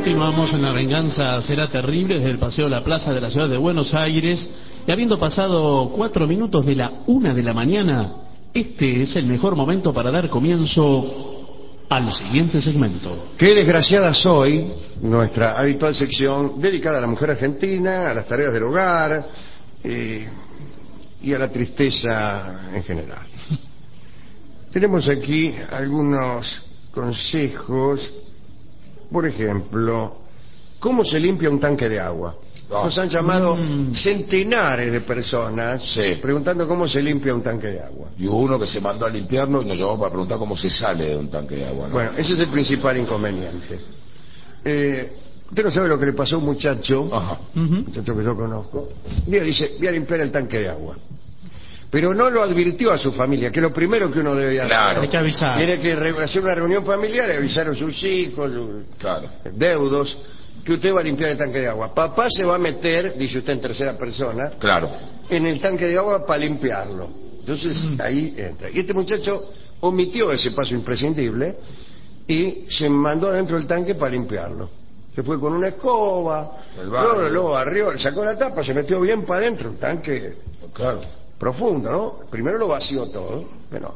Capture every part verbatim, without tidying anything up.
Continuamos en La Venganza Será Terrible desde el Paseo La Plaza de la ciudad de Buenos Aires. Y habiendo pasado cuatro minutos de la una de la mañana, este es el mejor momento para dar comienzo al siguiente segmento. Qué desgraciada soy, nuestra habitual sección dedicada a la mujer argentina, a las tareas del hogar eh, y a la tristeza en general. Tenemos aquí algunos consejos. Por ejemplo, ¿cómo se limpia un tanque de agua? Oh. Nos han llamado Mm. centenares de personas Sí. preguntando cómo se limpia un tanque de agua. Y hubo uno que se mandó a limpiarlo y nos llamó para preguntar cómo se sale de un tanque de agua, ¿no? Bueno, ese es el principal inconveniente. Eh, usted no sabe lo que le pasó a un muchacho, Ajá. Uh-huh. muchacho que yo conozco. Un día dice, voy a limpiar el tanque de agua. Pero no lo advirtió a su familia, que es lo primero que uno debe hacer. Claro. Hay que avisar. Tiene que re- hacer una reunión familiar y avisar a sus hijos, sus Claro. deudos, que usted va a limpiar el tanque de agua. Papá se va a meter, dice usted en tercera persona, Claro. en el tanque de agua para limpiarlo. Entonces ahí entra. Y este muchacho omitió ese paso imprescindible y se mandó adentro del tanque para limpiarlo. Se fue con una escoba, El barro. luego lo barrió, sacó la tapa, se metió bien para adentro, un tanque Claro. profundo, ¿no? Primero lo vació todo, pero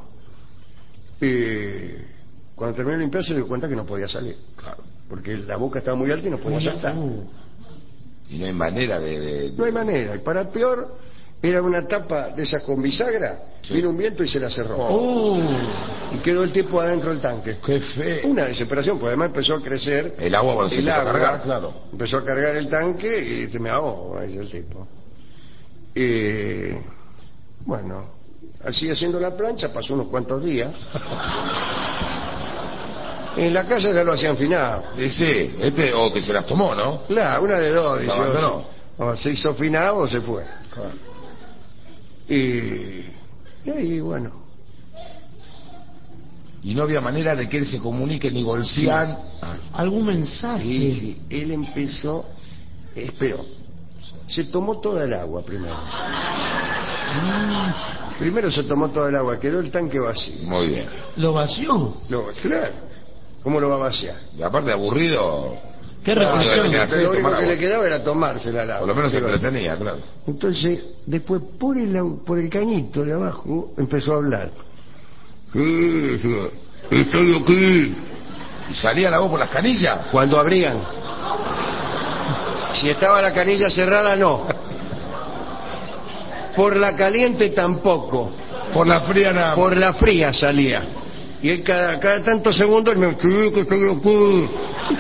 y cuando terminó de limpiar se dio cuenta que no podía salir, Claro. porque la boca estaba muy alta y no podía saltar. Y no hay manera de... de- No hay manera. Y para peor, era una tapa de esas con bisagra. Sí. Vino un viento y se la cerró. Oh. Y quedó el tipo adentro del tanque. ¡Qué feo! Una desesperación, porque además empezó a crecer El agua cuando se el empezó a agua. cargar, claro. Empezó a cargar el tanque y se me ahogó, dice el tipo. Y bueno, así haciendo la plancha, pasó unos cuantos días. En la casa ya lo hacían finado. Ese, este, o que se las tomó, ¿no? Claro, una de dos, dice. Lo abandonó. O, o se hizo finado o se fue. Claro. Y, y ahí, bueno, Y no había manera de que él se comunique ni golpean. Ah, ¿Algún mensaje? sí, sí, él empezó, esperó, se tomó toda el agua primero. Primero se tomó toda el agua, quedó el tanque vacío. muy bien. ¿Lo vació? Luego, claro, ¿cómo lo va a vaciar? Y aparte aburrido, ¿Qué Claro, reflexión? debe tener- Lo único tomar que agua. le quedaba era tomársela al agua. por lo menos se Qué va. entretenía, claro. Entonces, después por el, au- por el cañito de abajo empezó a hablar. Sí, sí, estoy aquí. ¿Y salía la voz por las canillas? Cuando abrían. Si estaba la canilla cerrada, no. Por la caliente tampoco. Por la fría nada más. Por la fría salía. Y él cada, cada tantos segundos me sí, que estoy aquí.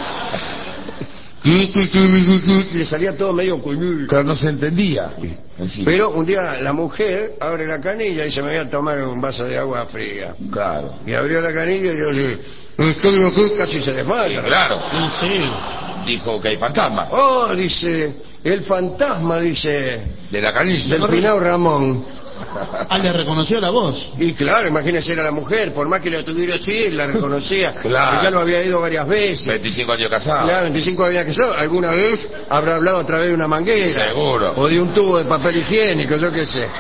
Le salía todo medio coñudo. Claro, no se entendía. Encima. Pero un día la mujer abre la canilla y se me voy a tomar un vaso de agua fría. Claro. Y abrió la canilla y yo le estoy aquí, casi se Sí, desmaya. claro. Sí, sí. Dijo que hay fantasmas. Oh, dice, el fantasma, dice, De la canilla. del Pinao Ramón. Ah, le reconoció la voz. Y claro, imagínese, era la mujer, por más que la tuviera así, la reconocía. Claro. Que ya lo había ido varias veces. veinticinco años casado. Claro, veinticinco había que ser. Alguna vez habrá hablado a través de una manguera. Seguro. O de un tubo de papel higiénico, yo qué sé.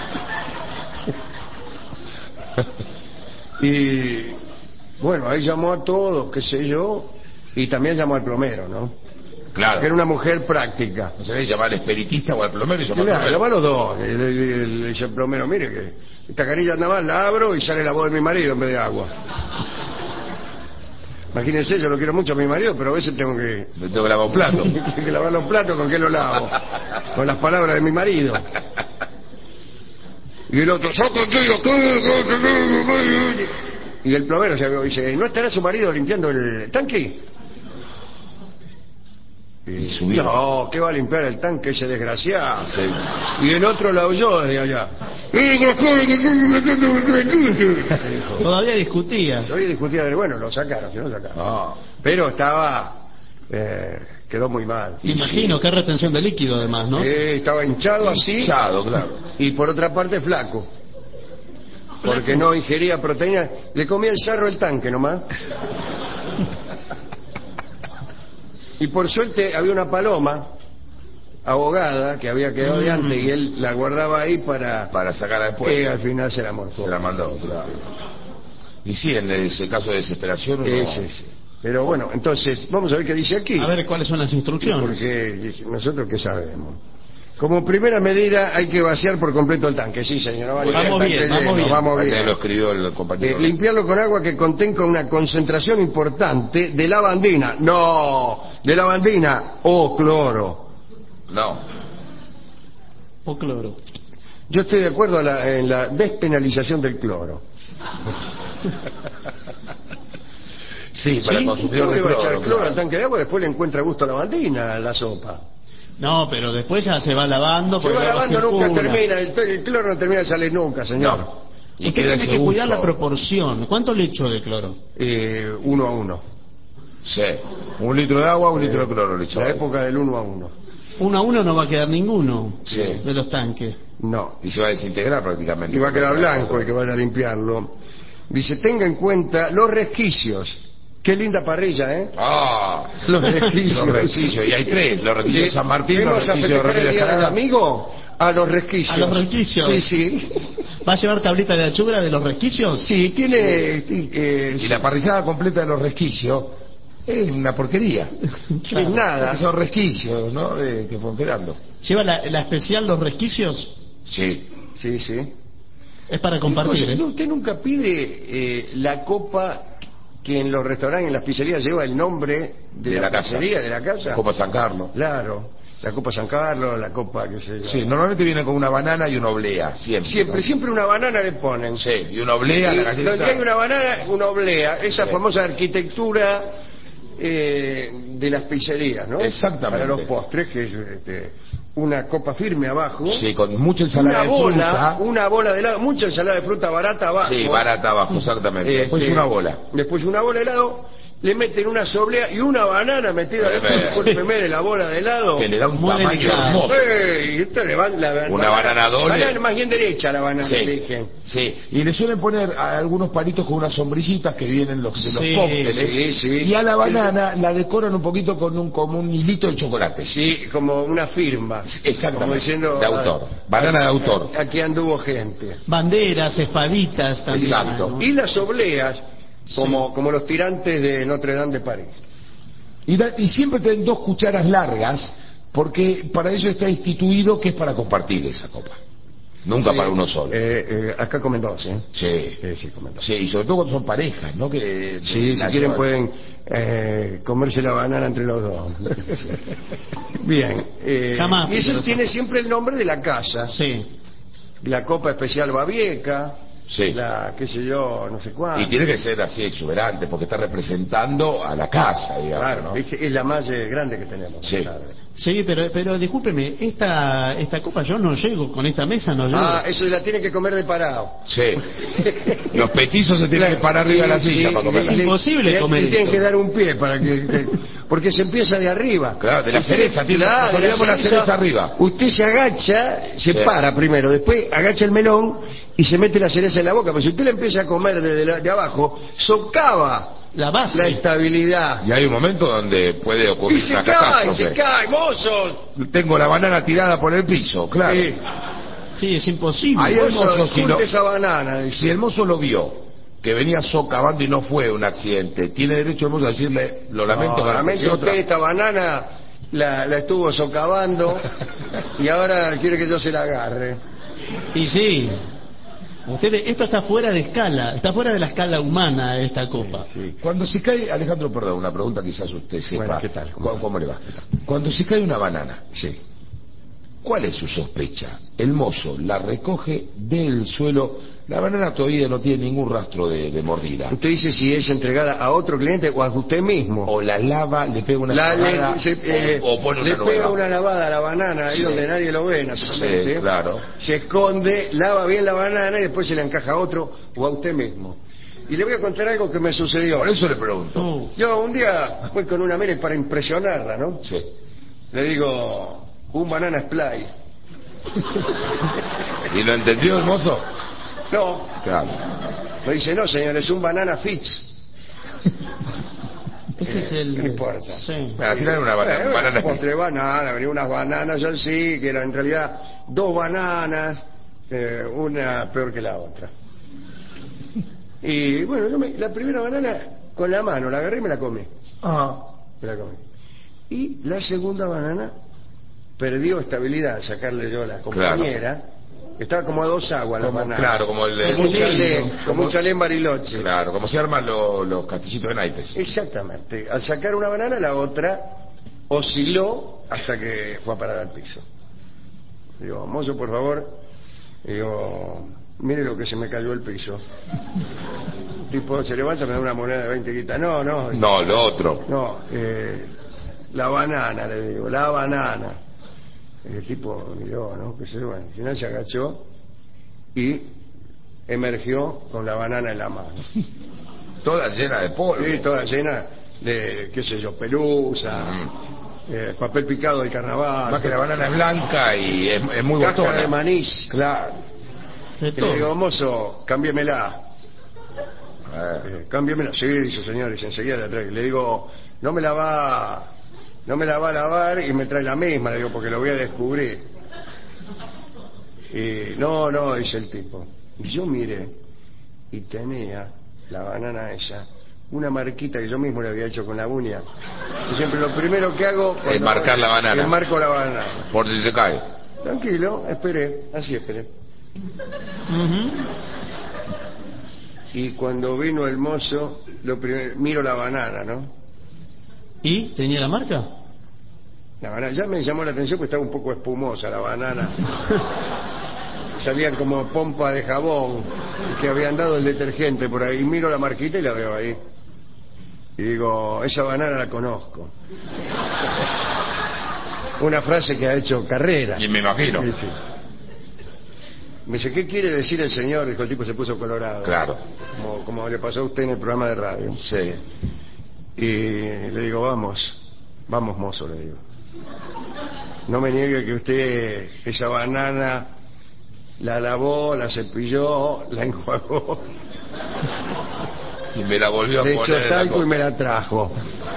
Y bueno, ahí llamó a todos, qué sé yo, y también llamó al plomero, ¿no? Claro. Que era una mujer práctica. No se debe llamar al espiritista o al plomero y llamar al Claro, plomero. llamó a los dos. Le, le- le- le dice el plomero, mire que esta canilla nada más la abro y sale la voz de mi marido en vez de agua. Imagínense, yo lo quiero mucho a mi marido, pero a veces tengo que, Me tengo que lavar un plato. que lavar los platos. ¿Con qué lo lavo? Con las palabras de mi marido. Y el otro, "Sácate de aquí". Y el plomero se dice, ¿no estará su marido limpiando el tanque? Y subió. No, ¿qué va a limpiar el tanque ese desgraciado? Sí. Y el otro la oyó desde allá. Todavía discutía. Hoy discutía de, bueno, lo sacaron, si no lo sacaron. Ah, Pero estaba, eh, quedó muy mal. Imagino, qué retención de líquido además, ¿no? Eh, estaba hinchado así hinchado, claro. y por otra parte flaco. Porque no ingería proteína. Le comía el sarro el tanque nomás. Y por suerte había una paloma ahogada que había quedado de antes y él la guardaba ahí para Para sacarla después. que al final se la morfó. Se la mandó, claro. Y sí, en ese caso de desesperación uno Ese, sí. Pero bueno, entonces, vamos a ver qué dice aquí. A ver cuáles son las instrucciones. Porque nosotros qué sabemos. Como primera medida hay que vaciar por completo el tanque. Sí, señor. Vale, Vamos bien, lleno, vamos bien. Vamos bien. Lo escribió el compañero. Eh, limpiarlo con agua que contenga una concentración importante de lavandina. No, de lavandina o cloro. No. O cloro. Yo estoy de acuerdo a la- en la despenalización del cloro. Sí, para el consumidor ¿Cómo de le va a echar cloro. cloro al claro. tanque de agua? Después le encuentra gusto a la lavandina, a la sopa. No, pero después ya se va lavando. Se porque va el agua lavando, nunca circula. termina. El, el cloro no termina de salir nunca, señor. No. Y Usted queda tiene ese que cuidar gusto. la proporción. ¿Cuánto le echo de cloro? Eh, uno a uno. Sí. Un litro de agua, un litro de cloro le echó. La época del uno a uno. Uno a uno no va a quedar ninguno Sí. de los tanques. No. Y se va a desintegrar prácticamente. Y va a quedar blanco el que vaya a limpiarlo. Dice, tenga en cuenta los resquicios. Qué linda parrilla, ¿eh? Ah, Los resquicios. los resquicios. Y hay tres. Los resquicios de San Martín, los ¿Vamos a resquicios de festejar el Rodríguez día del Jarada. amigo? A los resquicios. ¿A los resquicios? Sí, sí. ¿Va a llevar tablita de achura de los resquicios? Sí, tiene... eh, Y la parrillada completa de los resquicios es una porquería. es nada. Esos resquicios, ¿no? De, que fueron quedando. ¿Lleva la, la especial los resquicios? Sí. Sí, sí. Es para compartir, Cosa, ¿eh? ¿no? Usted nunca pide eh, la copa que en los restaurantes, en las pizzerías lleva el nombre de, De la, la casa. pizzería, de la casa. Copa San Carlos. Claro. La copa San Carlos, la copa, qué sé yo. Sí, normalmente viene con una banana y una oblea, siempre. Siempre, ¿no? siempre una banana le ponen. Sí, y una oblea, Y la galletita. donde hay una banana, una oblea. Esa Sí. famosa arquitectura eh, de las pizzerías, ¿no? Exactamente. Para los postres, que es este, una copa firme abajo. Sí, con mucha ensalada Una de bola, fruta. una bola de helado, mucha ensalada de fruta barata abajo. Sí, barata abajo, exactamente. Este, Después una bola. Después una bola de helado, le meten una soblea y una banana metida Tremendo. dentro del de la bola de helado. Que le da un Muy tamaño delicado. hermoso. ¡Ey! Esto le va la, Una banana doble. Banana más bien derecha la banana, Sí, dije. sí, y le suelen poner a algunos palitos con unas sombrillitas que vienen los, de los Sí, cócteles, sí, sí. y a la banana la decoran un poquito con un, como un hilito de chocolate. Sí, como una firma. Exactamente, Como diciendo, de autor, ah, banana de autor. Aquí anduvo gente. Banderas, espaditas también. Exacto. ¿no? Y las obleas, como, como los tirantes de Notre Dame de París. Y, da- y siempre tienen dos cucharas largas, porque para eso está instituido que es para compartir esa copa, nunca Sí. para uno solo. Eh, eh, acá comen dos, ¿eh? Sí. Eh, sí, comen dos. Sí, y sobre todo cuando son parejas, ¿no? Que Sí, si la quieren llevan- pueden eh, comerse la banana entre los dos. Bien. eh, Jamás y eso pido tiene eso. siempre el nombre de la casa. Sí. La copa especial Babieca, Sí. la qué sé yo, no sé cuánto. Y tiene que ser así exuberante, porque está representando a la casa, digamos, Claro, ¿no? es, es la más eh, grande que tenemos. Sí. claro. Sí, pero, pero discúlpeme, esta, esta copa yo no llego, con esta mesa no llego. Ah, eso la tiene que comer de parado. Sí. Los petizos se tienen que parar arriba de la Sí, silla sí, para comerla. Es imposible le- le- comer le tienen esto. que dar un pie para que, que- porque se empieza de arriba. Claro, de la Usted- cereza, tiene- claro, nos de olvidamos la cereza arriba. Usted se agacha, se Sí. para primero, después agacha el melón y se mete la cereza en la boca. Pero si usted la empieza a comer desde la- de abajo, socava La base. la estabilidad. Y hay un momento donde puede Y ocurrir se una cae, catástrofe. se cae, mozo. Tengo la banana tirada por el piso, claro. Sí. Sí, es imposible. Ahí el Mozo, mozo, si, junte lo- esa banana. dice. si el mozo lo vio, que venía socavando y no fue un accidente, tiene derecho el mozo a decirle, lo lamento, No, que lamento otra. usted esta banana la, la estuvo socavando y ahora quiere que yo se la agarre. Y sí. Ustedes, esto está fuera de escala, está fuera de la escala humana esta copa. Sí. Cuando se cae, Alejandro, perdón, una pregunta quizás usted sepa. Bueno, ¿qué tal? ¿Cómo ¿Cómo, cómo le va? Cuando se cae una banana, Sí. ¿cuál es su sospecha? El mozo la recoge del suelo, la banana todavía no tiene ningún rastro de, de mordida. Usted dice si es entregada a otro cliente o a usted mismo. O la lava, le pega una La- lavada, le, se- eh, o, o pone le una pega nueva. una lavada a la banana ahí Sí. donde nadie lo ve, naturalmente. Sí, claro. Se esconde, lava bien la banana y después se le encaja a otro o a usted mismo. Y le voy a contar algo que me sucedió. Por eso le pregunto. Oh, Yo un día fui con una mire para impresionarla, ¿no? Sí. Le digo, un banana splay. ¿Y lo entendió el mozo? No, Claro. me dice, no señor, es un banana fits. ese es el... No importa. Sí. Al final era una banana. Eh, banana. postre banana, venía unas bananas, yo sí, que eran en realidad dos bananas, eh, una peor que la otra. Y bueno, yo me- la primera banana, con la mano la agarré y me la comí. Ah. Me la comí. Y la segunda banana perdió estabilidad al sacarle yo a la compañera. Claro. Estaba como a dos aguas la como, banana. Claro, como el de... Como un chalé, como un chalé en Bariloche. Claro, como se arman los, los castillitos de naipes. Exactamente. Al sacar una banana, la otra osciló hasta que fue a parar al piso. Digo, mozo, por favor. Digo, mire lo que se me cayó el piso. El tipo se levanta, me da una moneda de veinte guitas. No, no. No, lo otro. No, eh, la banana, le digo, la banana. El tipo miró, ¿no? Que se, bueno, al final se agachó y emergió con la banana en la mano. Toda llena de polvo. Sí, toda llena de, qué sé yo, pelusa, mm. eh, papel picado del carnaval. Más que la banana es blanca y es, es muy botona. Cáscara de manís. Claro. Y le digo, mozo, cámbiemela. Eh, cámbiemela. Sí, dice señor, y se enseguida de atrás. Le digo, no me la va... No me la va a lavar y me trae la misma, le digo, porque lo voy a descubrir. Y no, no, dice el tipo. Y yo miré y tenía la banana esa, una marquita que yo mismo le había hecho con la uña. Y siempre lo primero que hago es marcar la banana. Es marco la banana. Por si se cae. Tranquilo, esperé, así esperé. Uh-huh. Y cuando vino el mozo, lo primero, miro la banana, ¿no? ¿Y tenía la marca? La banana, ya me llamó la atención porque estaba un poco espumosa la banana. Salían como pompa de jabón que habían dado el detergente por ahí. Miro la marquita y la veo ahí. Y digo, esa banana la conozco. Una frase que ha hecho carrera. Y me imagino. Sí, sí. Me dice, ¿qué quiere decir el señor? Dijo, el tipo se puso colorado. Claro. Como, como le pasó a usted en el programa de radio. Sí. Y le digo, vamos, vamos mozo, le digo. No me niegue que usted esa banana la lavó, la cepilló, la enjuagó. Y me la volvió a le poner. Le echó talco y me la trajo.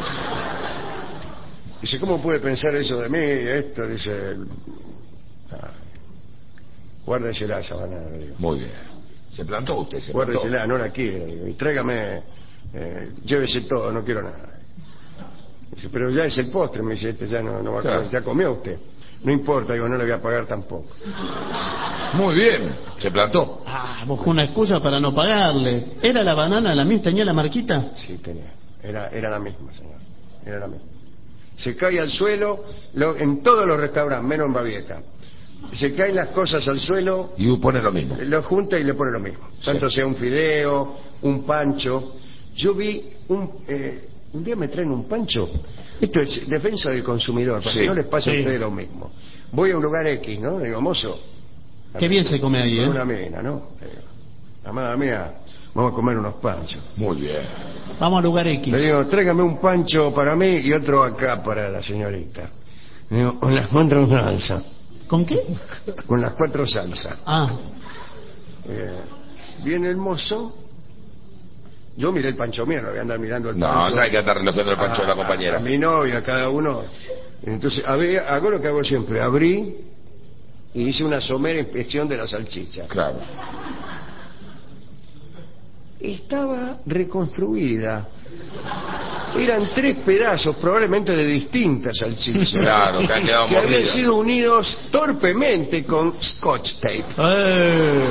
Dice, ¿cómo puede pensar eso de mí? Esto, dice... Ah, guárdesela esa banana, le digo. Muy bien. ¿Se plantó usted? ¿Se Guárdesela, plantó? no la quiero, digo. Y tráigame... Eh, llévese todo, no quiero nada. Dice, pero ya es el postre, me dice, este ya no, no va a comer, claro. Ya comió usted. No importa, digo, no le voy a pagar tampoco. Muy bien, se plantó. Ah, buscó una excusa para no pagarle. ¿Era la banana la misma? ¿Tenía la marquita? Sí, tenía. Era, era la misma, señor. Era la misma. Se cae al suelo lo, en todos los restaurantes, menos en Bavieta. Se caen las cosas al suelo. Y pone lo mismo. Lo junta y le pone lo mismo. Tanto sí. Sea un fideo, un pancho. Yo vi un... Eh, un día me traen un pancho. Esto es defensa del consumidor, para sí. Que no les pase sí. A ustedes lo mismo. Voy a un lugar X, ¿no? Le digo, mozo. Qué bien se come ahí, ¿eh? Una mina, ¿no? Le digo, amada mía, vamos a comer unos panchos. Muy bien. Vamos al lugar X. Le digo, tráigame un pancho para mí y otro acá para la señorita. Le digo, con las cuatro salsas. ¿Con qué? Con las cuatro salsas. Ah. Eh, viene el mozo. Yo miré el pancho mío, no voy a andar mirando el no, pancho. No, no hay que andar relojando el pancho a, de la compañera. A, a mi novia, a cada uno. Entonces, abrí, hago lo que hago siempre. Abrí y hice una somera inspección de la salchicha. Claro. Estaba reconstruida. Eran tres pedazos, probablemente de distintas salchichas. Claro, que han quedado que habían sido unidos torpemente con scotch tape. Eh.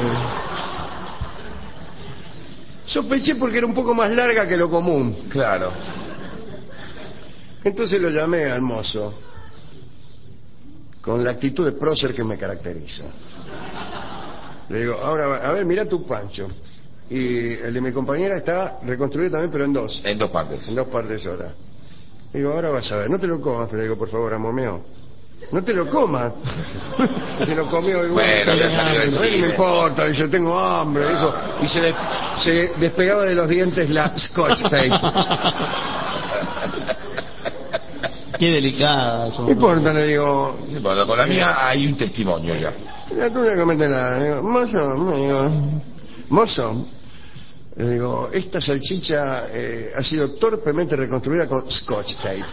Sospeché porque era un poco más larga que lo común. Claro. Entonces lo llamé al mozo con la actitud de prócer que me caracteriza. Le digo, ahora, a ver, mira tu pancho. Y el de mi compañera está reconstruido también, pero en dos. En dos partes. En dos partes ahora. Digo, ahora vas a ver, no te lo comas, pero digo, por favor, amor mío, no te lo comas. Se lo comió igual. Bueno, ya salió del cine. No me importa, yo tengo hambre, dijo. Y se, de, se despegaba de los dientes la scotch tape. Qué delicada. No importa, le digo. Bueno, con la mía hay un testimonio ya. La tuya coméntela. Le digo, mozo, me digo, mozo. Le digo, esta salchicha eh, ha sido torpemente reconstruida con scotch tape.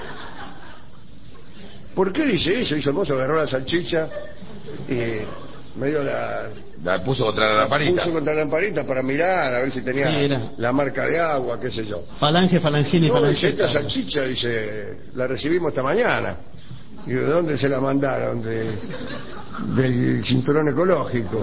¿Por qué dice eso? Hizo el mozo, agarró la salchicha y medio la... La puso contra la lamparita. Puso contra la lamparita para mirar, a ver si tenía Sí, era. la marca de agua, qué sé yo. Falange, falangina y No, dice, falangeta. esta salchicha, dice, la recibimos esta mañana. Y ¿de dónde se la mandaron? De, del cinturón ecológico.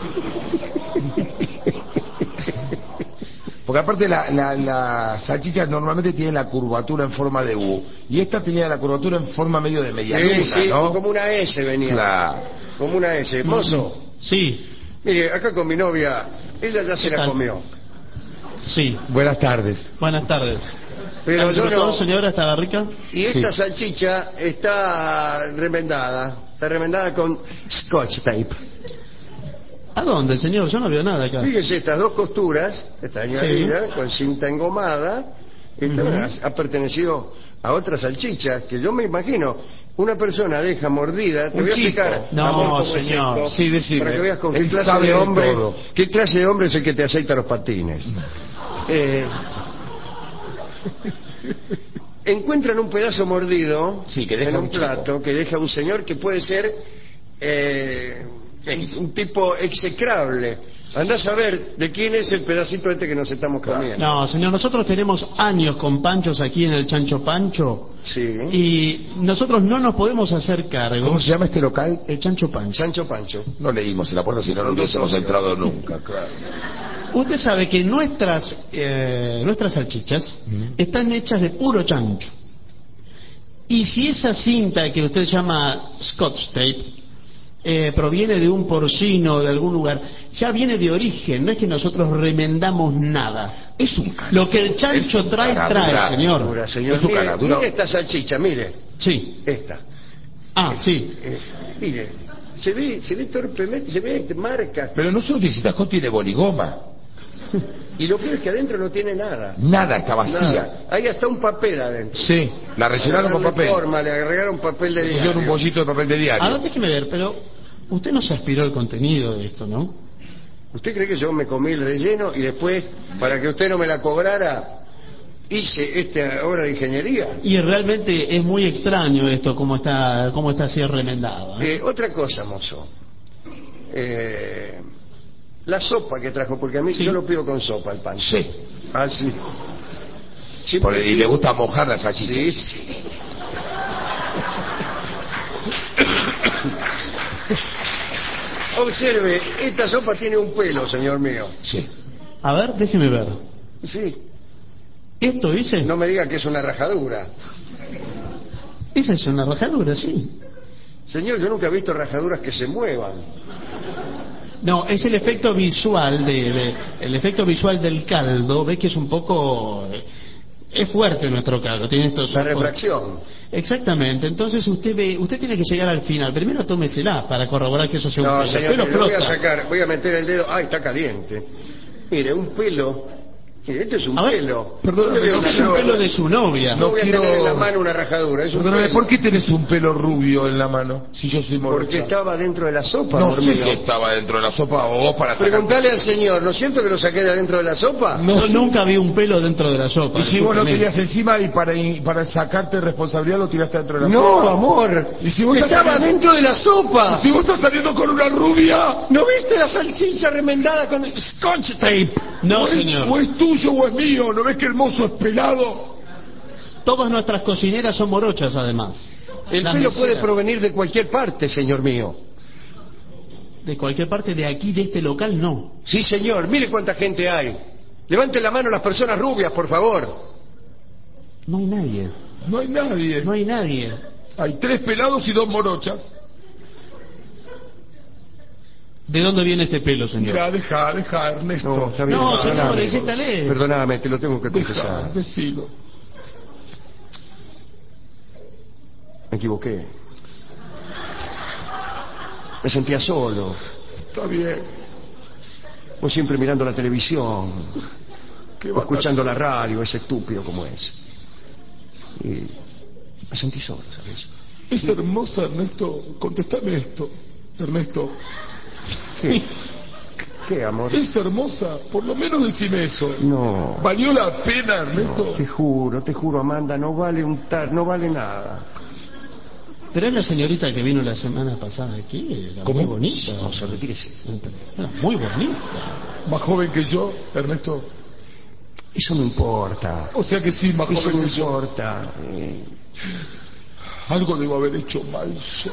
Porque aparte la, la, la salchicha normalmente tiene la curvatura en forma de U. Y esta tenía la curvatura en forma medio de media luna, Sí, sí, ¿no? como una S venía. Claro. Como una S. Mozo, Sí, mire, acá con mi novia, ella ya se ¿Qué la tal? comió. sí. Buenas tardes. Buenas tardes. Pero yo ¿Disfrutó, no. señora? ¿Estaba rica? Y esta Sí. salchicha está remendada. Está remendada con scotch tape. ¿A dónde, señor? Yo no veo nada acá. Fíjese, estas dos costuras, esta añadida, Sí. con cinta engomada, esta Ujú. ha, ha pertenecido a otra salchicha, que yo me imagino, una persona deja mordida, te Un voy a chico. explicar, No, amor, cómo es señor. esto, Sí, decime. para que veas con qué Él clase sabe de de hombre, todo. qué clase de hombre es el que te aceita los patines. Eh, encuentran un pedazo mordido Sí, que deja en un un chico. plato que deja un señor que puede ser eh, un, un tipo execrable. Andás a ver de quién es el pedacito este que nos estamos comiendo. No, señor, nosotros tenemos años con panchos aquí en el Chancho Pancho Sí. y nosotros no nos podemos hacer cargo. ¿Cómo se llama este local? El Chancho Pancho. Sancho Pancho. No leímos en la puerta, si no, no Con dos hubiésemos socios. entrado nunca, claro. Usted sabe que nuestras eh, nuestras salchichas están hechas de puro chancho. Y si esa cinta que usted llama Scotch Tape eh, proviene de un porcino de algún lugar, ya viene de origen, no es que nosotros remendamos nada. Es un cara. Lo que el chancho Es un trae, caradura. trae, señor. Dura, señor. Es un Mire, caradura. mire esta salchicha, mire. Sí. Esta. Ah, sí. Eh, mire. Se ve, se ve torpemente, se ve marcas. Pero no solo dice Tascón, tiene boligoma. Y lo peor es que adentro no tiene nada. Nada, está vacía. Nada. Hay hasta un papel adentro. Sí, la rellenaron con Le papel. forma, le agregaron papel de Le pusieron un diario. bollito de papel de diario. Ahora déjeme ver, pero usted no se aspiró el contenido de esto, ¿no? ¿Usted cree que yo me comí el relleno y después, para que usted no me la cobrara, hice esta obra de ingeniería? Y realmente es muy extraño esto, cómo está, cómo está así remendado. ¿eh? Eh, otra cosa, mozo. Eh, la sopa que trajo, porque a mí Sí. yo lo pido con sopa el pan. Sí. Ah, sí. Siempre Por- y pido- le gusta mojar la salchicha. Sí, sí. Observe, esta sopa tiene un pelo, señor mío. Sí. A ver, déjeme ver. Sí. ¿Esto dice? No me diga que es una rajadura. Esa es una rajadura, sí. Señor, yo nunca he visto rajaduras que se muevan. No, es el efecto visual de, de- el efecto visual del caldo. Ves que es un poco, eh, es fuerte nuestro caldo. Tiene estos La ojos. refracción. Exactamente. Entonces usted ve, usted tiene que llegar al final. Primero tómesela para corroborar que eso sea un No, pelo. señor, El pelo mire, lo voy a flota. sacar, voy a meter el dedo. Ay, está caliente. Mire, un pelo. Mire, este es un A ver, pelo. perdóname, Yo le veo Ese una es un flor. pelo de su novia. No voy a quiero- tener en la mano una rajadura. Es un Perdóname, pelo. ¿por qué tenés un pelo rubio en la mano? Si yo soy morocha. Porque estaba dentro de la sopa, No amor sé mío. si estaba dentro de la sopa o vos para sacar. Preguntale al señor, ¿no siento que lo saqué de adentro de la sopa? No Yo sé. nunca vi un pelo dentro de la sopa. Y si vos lo discúlpeme. tenías encima y para, y para sacarte responsabilidad lo tiraste dentro de la No, sopa. amor. ¿Y si vos estás Estaba saliendo- dentro de la sopa. Si vos estás saliendo con una rubia. ¿No viste la salchicha remendada con scotch tape? No, o es, señor. o es tuyo o es mío. ¿No ves que el mozo es pelado? Todas nuestras cocineras son morochas, además. El Las pelo puede meseras. provenir de cualquier parte, señor mío. De cualquier parte de aquí, de este local, no. Sí, señor. Mire cuánta gente hay. Levanten la mano las personas rubias, por favor. No hay nadie. No hay nadie. No hay nadie. Hay tres pelados y dos morochas. ¿De dónde viene este pelo, señor? Mira, deja, deja, Ernesto. está bien, No, perdóname. señor, insístale. Perdóname, te lo tengo que Deja, confesar. decilo. Me equivoqué. Me sentía solo. Está bien. O siempre mirando la televisión. ¿Qué O va a escuchando la radio, ese estúpido como es. Y me sentí solo, ¿sabes? Es hermosa, Ernesto. Contéstame esto. Ernesto. ¿Qué? ¿Qué, amor? Es hermosa. Por lo menos decime eso. No. ¿Valió la pena, No, Ernesto? te juro, te juro, Amanda, no vale un tar, no vale nada. Pero es la señorita que vino la semana pasada aquí, era muy bonita. No se retire. Era muy bonita. Más joven que yo, Ernesto. Eso no importa. O sea que sí, más Eso joven no que yo. importa. Eh, Algo debo haber hecho mal yo.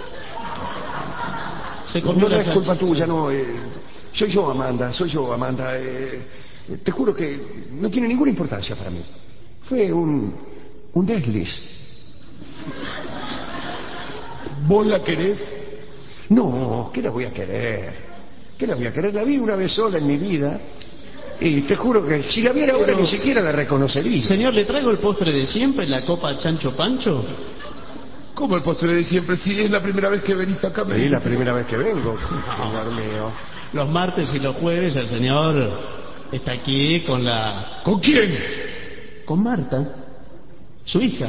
Se no, comió no la es culpa salchicha. tuya, no. Eh, soy yo, Amanda, soy yo, Amanda. Eh, te juro que no tiene ninguna importancia para mí. Fue un, un desliz. ¿Vos la querés? No, ¿qué la voy a querer? ¿Qué la voy a querer? La vi una vez sola en mi vida y te juro que si la viera ahora Pero- ni siquiera la reconocería. Señor, ¿le traigo el postre de siempre, la copa Chancho Pancho? ¿Cómo el postre de siempre? Si es la primera vez que venís acá. me Es la dijiste. primera vez que vengo, señor mío. Los martes y los jueves el señor está aquí con la... ¿Con quién? con Marta, su hija.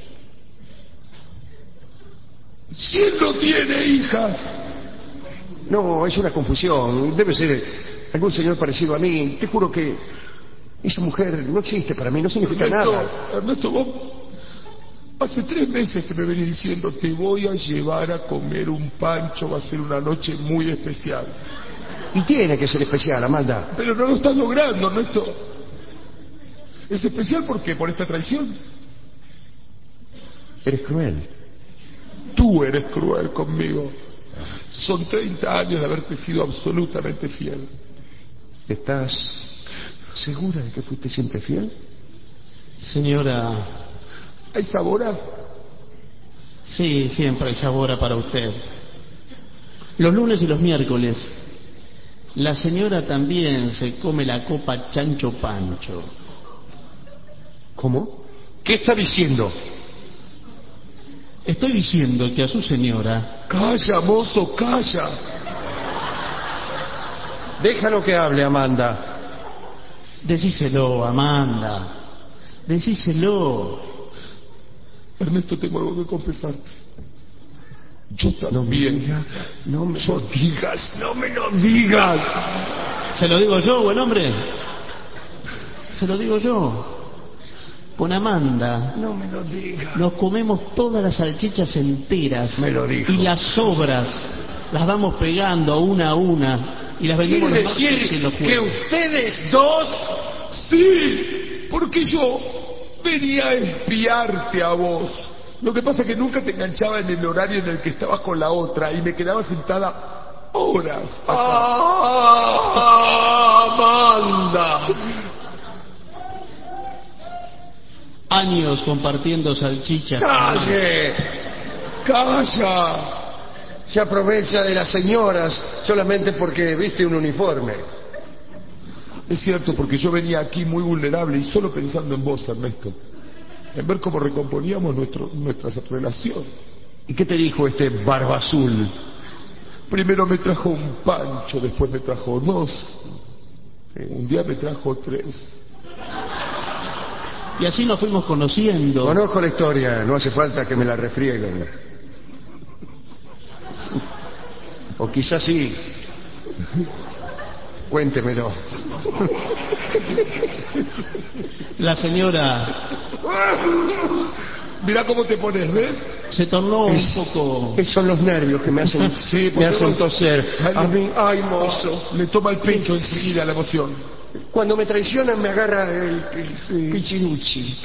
Si él no tiene hijas. No, es una confusión. Debe ser algún señor parecido a mí. Te juro que esa mujer no existe para mí, no significa Ernesto, nada. Ernesto, vos hace tres meses que me venís diciendo te voy a llevar a comer un pancho, va a ser una noche muy especial. Y tiene que ser especial, Amanda. Pero no lo estás logrando, Ernesto. ¿Es especial por qué? ¿Por esta traición? Eres cruel. Tú eres cruel conmigo. Son treinta años de haberte sido absolutamente fiel. ¿Estás segura de que fuiste siempre fiel? Señora, ¿Hay sabor a...? sí, siempre hay sabor para usted. Los lunes y los miércoles, la señora también se come la copa Chancho Pancho. ¿Cómo? ¿Qué está diciendo? Estoy diciendo que a su señora... Calla, mozo, calla. Déjalo que hable, Amanda. Decíselo, Amanda. Decíselo. Ernesto, tengo algo que confesarte. Yo No me también. digas, no me No lo digas, no me lo digas. ¿Se lo digo yo, buen hombre? Se lo digo yo. Con Amanda No me lo digas. nos comemos todas las salchichas enteras. Me lo dijo. Y las sobras las vamos pegando una a una y las vendemos ¿Quiere los martes y decir los que jueves. ustedes dos... Sí, porque yo venía a espiarte a vos. Lo que pasa es que nunca te enganchaba en el horario en el que estabas con la otra y me quedaba sentada horas acá. ¡Ah, Amanda! Años compartiendo salchichas. ¡Calle! ¡Calla! Se aprovecha de las señoras solamente porque viste un uniforme. Es cierto, porque yo venía aquí muy vulnerable y solo pensando en vos, Ernesto. En ver cómo recomponíamos nuestro, nuestra relación. ¿Y qué te dijo este barba azul? Primero me trajo un pancho, después me trajo dos. Un día me trajo tres. Y así nos fuimos conociendo. Conozco la historia, no hace falta que me la refrieguen. O quizás sí. Cuéntemelo. La señora Mirá cómo te pones, ¿ves? se tornó un Es- poco... Esos son los nervios que me hacen, Sí, me porque hacen vos- toser. Ay, A mí, ay, mozo. Le toma el pecho enseguida la emoción. Cuando me traicionan me agarra el, el pichinucci.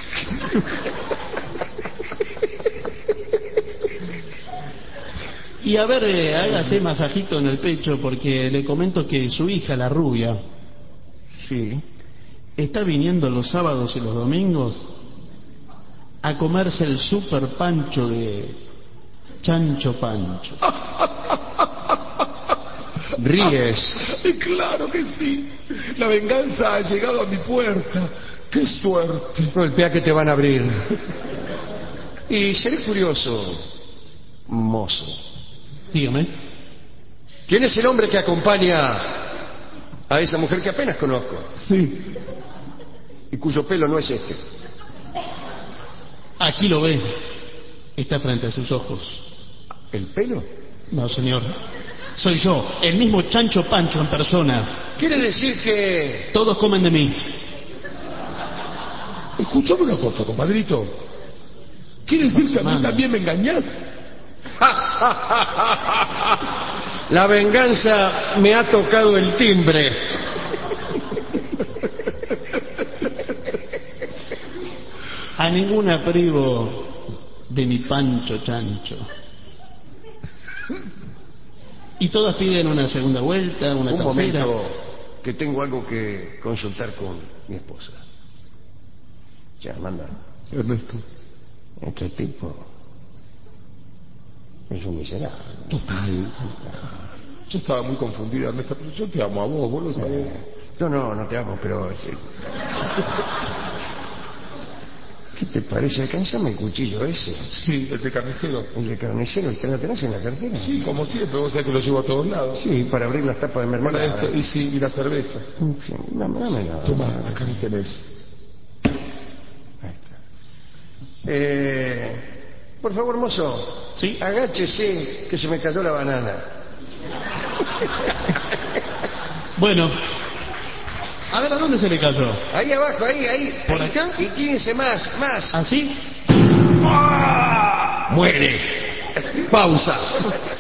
Y a ver, eh, hágase masajito en el pecho porque le comento que su hija, la rubia, Sí. está viniendo los sábados y los domingos a comerse el super pancho de Chancho Pancho. Ríes. Y claro que sí. La venganza ha llegado a mi puerta. ¡Qué suerte! Golpea que te van a abrir. Y seré curioso, mozo. Dígame. ¿Quién es el hombre que acompaña a esa mujer que apenas conozco Sí. y cuyo pelo no es este? Aquí lo ve. Está frente a sus ojos. ¿El pelo? No, señor. Soy yo, el mismo Chancho Pancho en persona. Quiere decir que... Todos comen de mí. Escuchame una cosa, compadrito. ¿Quiere decir que a mí Manda. también me engañás? La venganza me ha tocado el timbre. A ninguna privo de mi Pancho Chancho. Y todas piden una segunda vuelta, una Un tercera. momento, que tengo algo que consultar con mi esposa. Ya, manda. Ernesto. Este tipo es un miserable. Total. Yo estaba muy confundida, Ernesto, pero yo te amo a vos, vos lo sabés. Yo no, no te amo, pero... sí. ¿Qué te parece? ¿Alcanzame el cuchillo ese? Sí, el de carnicero. ¿El de carnicero? ¿El que lo tenés en la cartera? Sí, como siempre, vos sabés que lo llevo a todos lados. Sí, para abrir las tapas de Para mermelada. esto, y sí, y la cerveza. En fin, dame, dame la... Toma, acá no tenés. Ahí está. Eh, por favor, mozo. Sí. Agáchese, que se me cayó la banana. Bueno. A ver, ¿a dónde se le cayó? Ahí abajo, ahí, ahí. ¿Por ahí. acá? Inclínese más, más. ¿Así? Muere. Pausa.